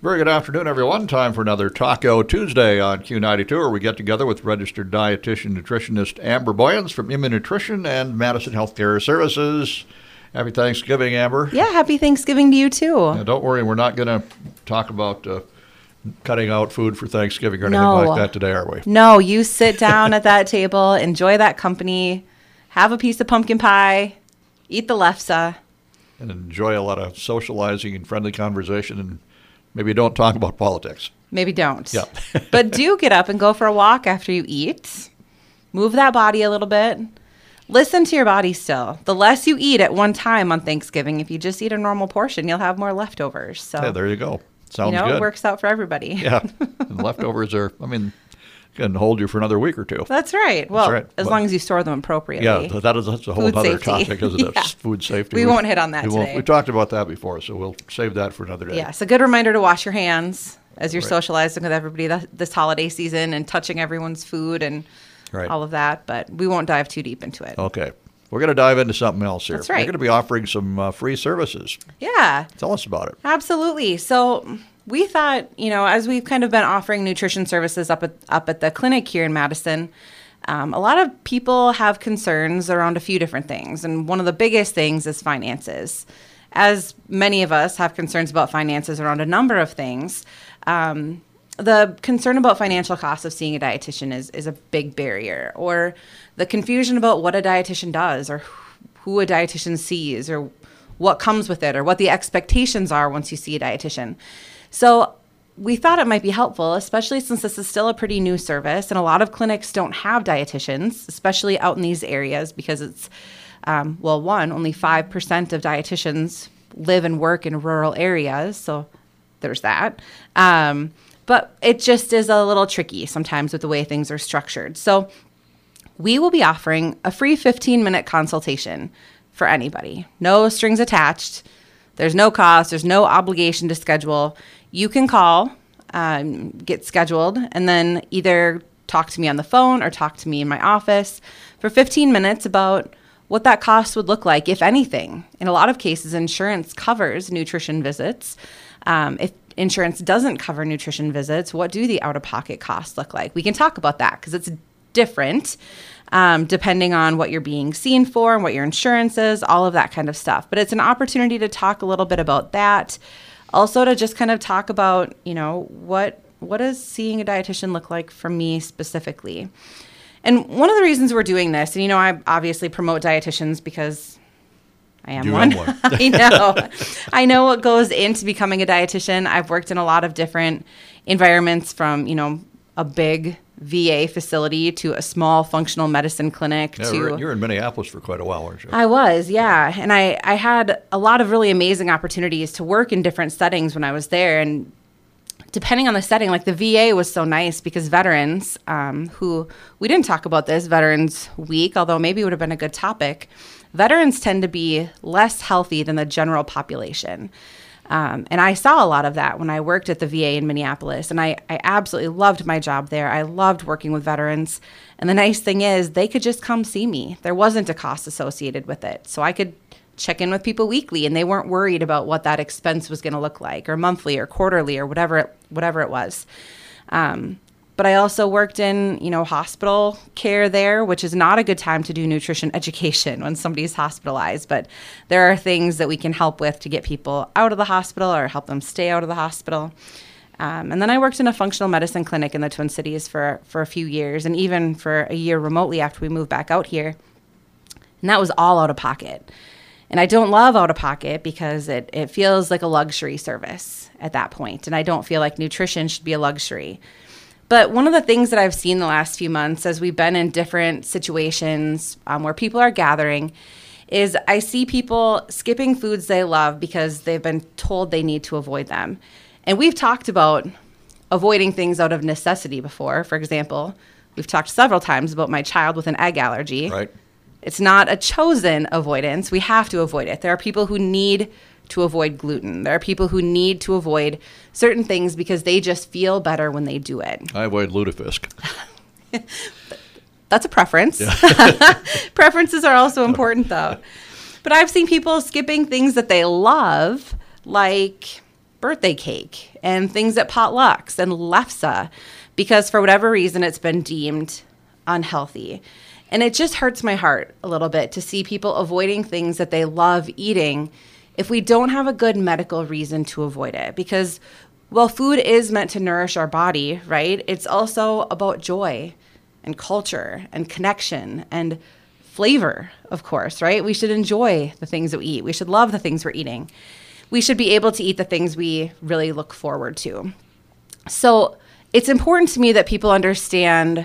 Very good afternoon, everyone. Time for another Taco Tuesday on Q92, where we get together with registered dietitian nutritionist Amber Boyens from Immun Nutrition and Madison Healthcare Services. Happy Thanksgiving, Amber. Yeah, happy Thanksgiving to you, too. Now, don't worry, we're not going to talk about cutting out food for Thanksgiving or anything like that today, are we? No, you sit down at that table, enjoy that company, have a piece of pumpkin pie, eat the lefse. And enjoy a lot of socializing and friendly conversation, and maybe don't talk about politics. Maybe don't. Yeah. But do get up and go for a walk after you eat. Move that body a little bit. Listen to your body still. The less you eat at one time on Thanksgiving, if you just eat a normal portion, you'll have more leftovers. So yeah, there you go. Sounds good. It works out for everybody. Yeah. And leftovers are, can hold you for another week or two. That's right. Well, as long as you store them appropriately. Yeah, that's a whole other topic, isn't it? Yeah. Food safety. We won't hit on that today. We talked about that before, so we'll save that for another day. Yes, a good reminder to wash your hands as you're socializing with everybody this holiday season and touching everyone's food and all of that, but we won't dive too deep into it. Okay. We're going to dive into something else here. That's right. We're going to be offering some free services. Yeah. Tell us about it. Absolutely. So we thought, as we've kind of been offering nutrition services up at the clinic here in Madison, a lot of people have concerns around a few different things. And one of the biggest things is finances. As many of us have concerns about finances around a number of things, the concern about financial costs of seeing a dietitian is a big barrier, or the confusion about what a dietitian does, or who a dietitian sees, or what comes with it, or what the expectations are once you see a dietitian. So we thought it might be helpful, especially since this is still a pretty new service, and a lot of clinics don't have dietitians, especially out in these areas, because it's, only 5% of dietitians live and work in rural areas, so there's that. But it just is a little tricky sometimes with the way things are structured. So we will be offering a free 15-minute consultation for anybody. No strings attached. There's no cost. There's no obligation to schedule. You can call, get scheduled, and then either talk to me on the phone or talk to me in my office for 15 minutes about what that cost would look like, if anything. In a lot of cases, insurance covers nutrition visits. If insurance doesn't cover nutrition visits, what do the out-of-pocket costs look like? We can talk about that because it's different depending on what you're being seen for and what your insurance is, all of that kind of stuff. But it's an opportunity to talk a little bit about that. Also to just kind of talk about, what does seeing a dietitian look like for me specifically? And one of the reasons we're doing this, and I obviously promote dietitians because I am one. I know what goes into becoming a dietitian. I've worked in a lot of different environments, from, a big VA facility to a small functional medicine clinic. Yeah, you're in Minneapolis for quite a while, weren't you? I was, yeah. And I had a lot of really amazing opportunities to work in different settings when I was there. And depending on the setting, like the VA was so nice because veterans, who, we didn't talk about this Veterans Week, although maybe it would have been a good topic. Veterans tend to be less healthy than the general population. And I saw a lot of that when I worked at the VA in Minneapolis. And I absolutely loved my job there. I loved working with veterans. And the nice thing is they could just come see me. There wasn't a cost associated with it. So I could check in with people weekly, and they weren't worried about what that expense was going to look like, or monthly or quarterly or whatever it was. But I also worked in, hospital care there, which is not a good time to do nutrition education when somebody's hospitalized. But there are things that we can help with to get people out of the hospital or help them stay out of the hospital. And then I worked in a functional medicine clinic in the Twin Cities for a few years, and even for a year remotely after we moved back out here. And that was all out of pocket. And I don't love out of pocket because it feels like a luxury service at that point. And I don't feel like nutrition should be a luxury. But one of the things that I've seen the last few months as we've been in different situations where people are gathering is I see people skipping foods they love because they've been told they need to avoid them. And we've talked about avoiding things out of necessity before. For example, we've talked several times about my child with an egg allergy. Right. It's not a chosen avoidance. We have to avoid it. There are people who need to avoid gluten. There are people who need to avoid certain things because they just feel better when they do it. I avoid lutefisk. That's a preference. Yeah. Preferences are also important, though. But I've seen people skipping things that they love, like birthday cake and things at potlucks and lefse because for whatever reason it's been deemed unhealthy. And it just hurts my heart a little bit to see people avoiding things that they love eating if we don't have a good medical reason to avoid it. Because while food is meant to nourish our body, right, it's also about joy and culture and connection and flavor, of course, right? We should enjoy the things that we eat. We should love the things we're eating. We should be able to eat the things we really look forward to. So it's important to me that people understand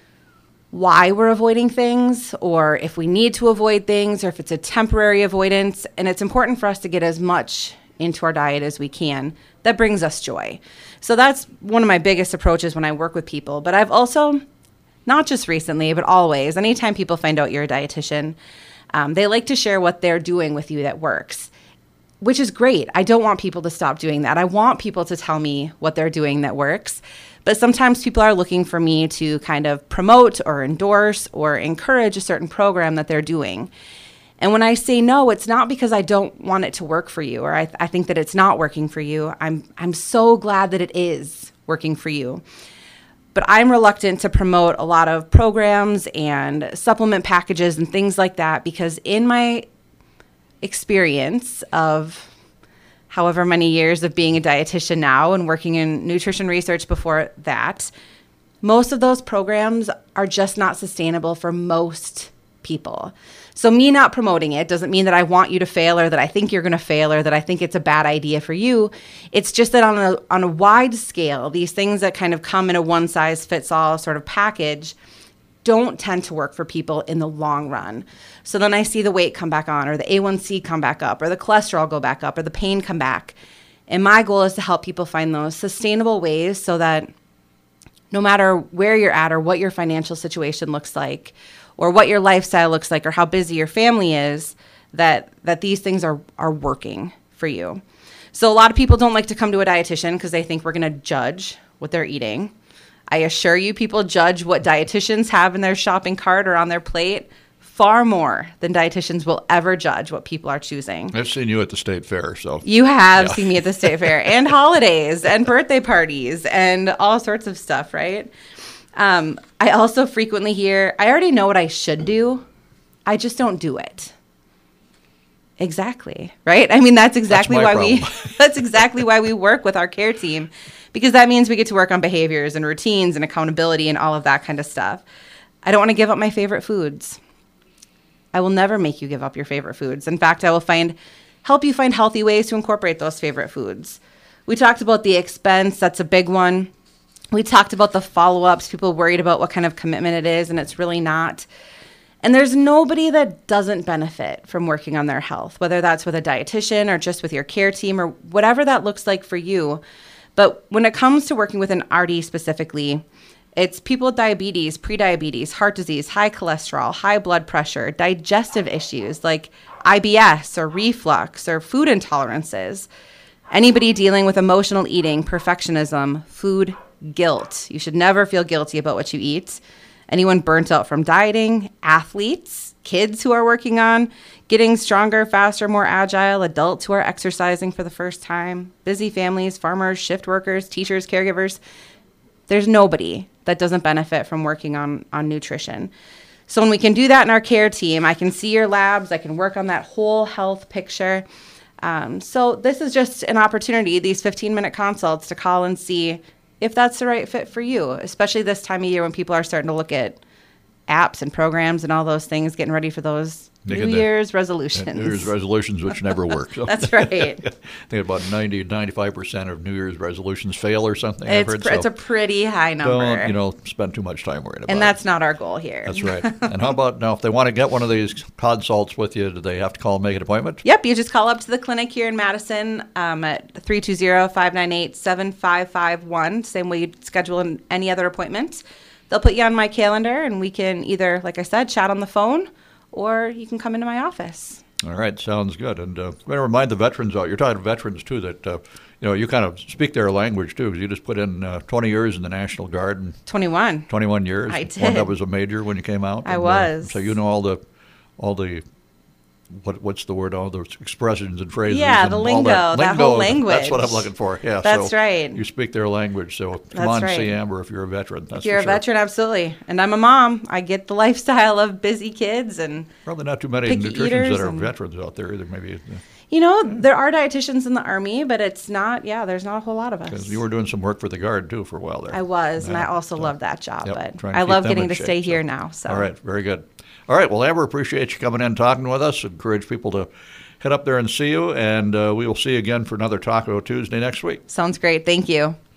why we're avoiding things, or if we need to avoid things, or if it's a temporary avoidance. And it's important for us to get as much into our diet as we can that brings us joy. So that's one of my biggest approaches when I work with people. But I've also, not just recently, but always, anytime people find out you're a dietitian, they like to share what they're doing with you that works, which is great. I don't want people to stop doing that. I want people to tell me what they're doing that works. But sometimes people are looking for me to kind of promote or endorse or encourage a certain program that they're doing. And when I say no, it's not because I don't want it to work for you, or I think that it's not working for you. I'm so glad that it is working for you. But I'm reluctant to promote a lot of programs and supplement packages and things like that because in my experience of however many years of being a dietitian now and working in nutrition research before that, most of those programs are just not sustainable for most people. So me not promoting it doesn't mean that I want you to fail or that I think you're going to fail or that I think it's a bad idea for you. It's just that on a wide scale, these things that kind of come in a one-size-fits-all sort of package don't tend to work for people in the long run. So then I see the weight come back on, or the A1C come back up, or the cholesterol go back up, or the pain come back. And my goal is to help people find those sustainable ways so that no matter where you're at or what your financial situation looks like, or what your lifestyle looks like, or how busy your family is, that these things are working for you. So a lot of people don't like to come to a dietitian because they think we're going to judge what they're eating. I assure you, people judge what dietitians have in their shopping cart or on their plate far more than dietitians will ever judge what people are choosing. I've seen you at the state fair, so. You have seen me at the state fair and holidays and birthday parties and all sorts of stuff, right? I also frequently hear, I already know what I should do. I just don't do it. Exactly, right? I mean, that's exactly that's exactly why we work with our care team, because that means we get to work on behaviors and routines and accountability and all of that kind of stuff. I don't want to give up my favorite foods. I will never make you give up your favorite foods. In fact, I will help you find healthy ways to incorporate those favorite foods. We talked about the expense. That's a big one. We talked about the follow-ups, people worried about what kind of commitment it is, and it's really not. And there's nobody that doesn't benefit from working on their health, whether that's with a dietitian or just with your care team or whatever that looks like for you. But when it comes to working with an RD specifically, it's people with diabetes, prediabetes, heart disease, high cholesterol, high blood pressure, digestive issues like IBS or reflux or food intolerances. Anybody dealing with emotional eating, perfectionism, food guilt. You should never feel guilty about what you eat. Anyone burnt out from dieting, athletes, kids who are working on getting stronger, faster, more agile, adults who are exercising for the first time, busy families, farmers, shift workers, teachers, caregivers. There's nobody that doesn't benefit from working on nutrition. So when we can do that in our care team, I can see your labs, I can work on that whole health picture. So this is just an opportunity, these 15-minute consults, to call and see if that's the right fit for you, especially this time of year when people are starting to look at apps and programs and all those things, getting ready for those New Year's resolutions. New Year's resolutions, which never work. So. That's right. I think about 90-95% of New Year's resolutions fail or something. It's a pretty high number. Don't, spend too much time worrying about it. And that's not our goal here. That's right. And how about now, if they want to get one of these consults with you, do they have to call and make an appointment? Yep. You just call up to the clinic here in Madison at 320-598-7551, same way you'd schedule any other appointment. They'll put you on my calendar, and we can either, like I said, chat on the phone, or you can come into my office. All right, sounds good. And I'm going to remind the veterans out. You're talking to veterans too that you kind of speak their language too. Because you just put in 20 years in the National Guard and 21 years. I did. One that was a major when you came out. I was. So you know all the what's the word? All those expressions and phrases. Yeah, and the all lingo, that whole language. That's what I'm looking for. Yeah, That's so right. You speak their language, so come That's on, right. see Amber if you're a veteran. That's If you're for a sure. veteran, absolutely. And I'm a mom. I get the lifestyle of busy kids and Probably not too many picky nutritionists eaters that are and- veterans out there either. Maybe there are dietitians in the Army, but it's not. Yeah, there's not a whole lot of us. because you were doing some work for the Guard too for a while there. I was, and I Yeah, also so, love that job. yep, But trying to I keep love them getting in to shape, stay so. here now. So All right, very good. All right, well, Amber, appreciate you coming in talking with us. Encourage people to head up there and see you, and we will see you again for another Taco Tuesday next week. sounds great. Thank you.